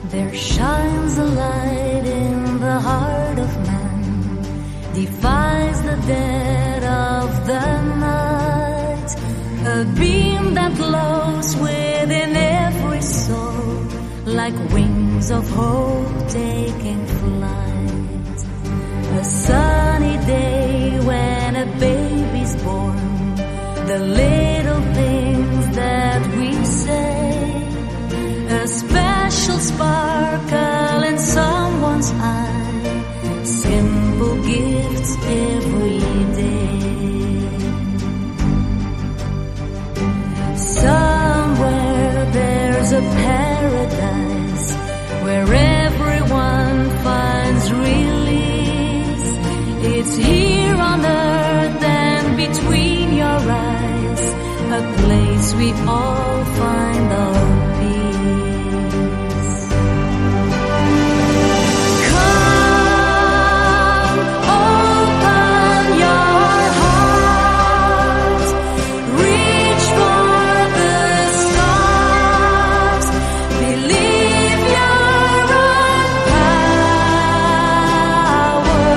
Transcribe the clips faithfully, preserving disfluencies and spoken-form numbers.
There shines a light in the heart of man, defies the dead of the night, a beam that glows within every soul, like wings of hope taking flight. A sunny day when a baby's born, the little things that we say, a special sparkle in someone's eye, simple gifts every day. Somewhere there's a paradise where everyone finds release. It's here on earth and between your eyes, a place we all find our peace. Come, open your heart, reach for the stars, believe your own power.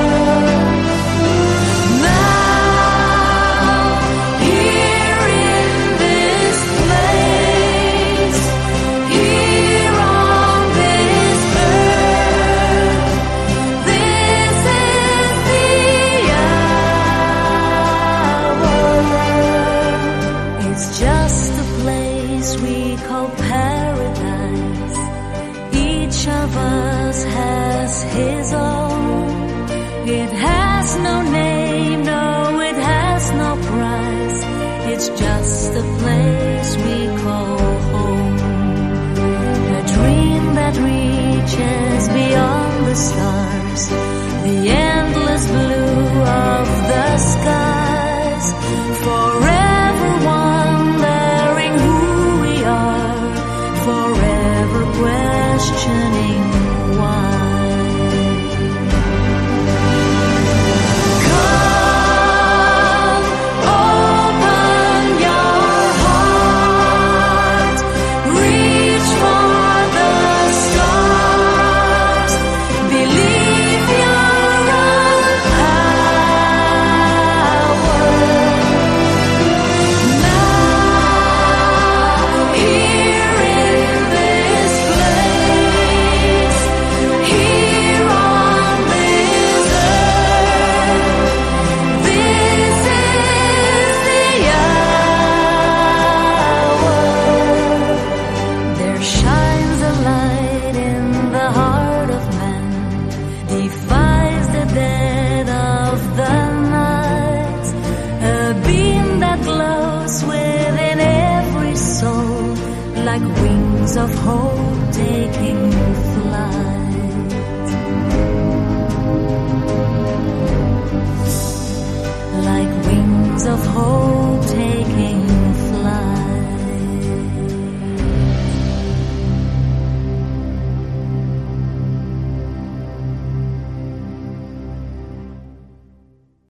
Now, here in this place, here on this earth, this is the hour. It's just a place we call paradise. Each of us has his own. It has no name, no, it has no price. It's just a place we call home. A dream that reaches beyond the stars, the endless blue of the skies. Forever wondering who we are, forever questioning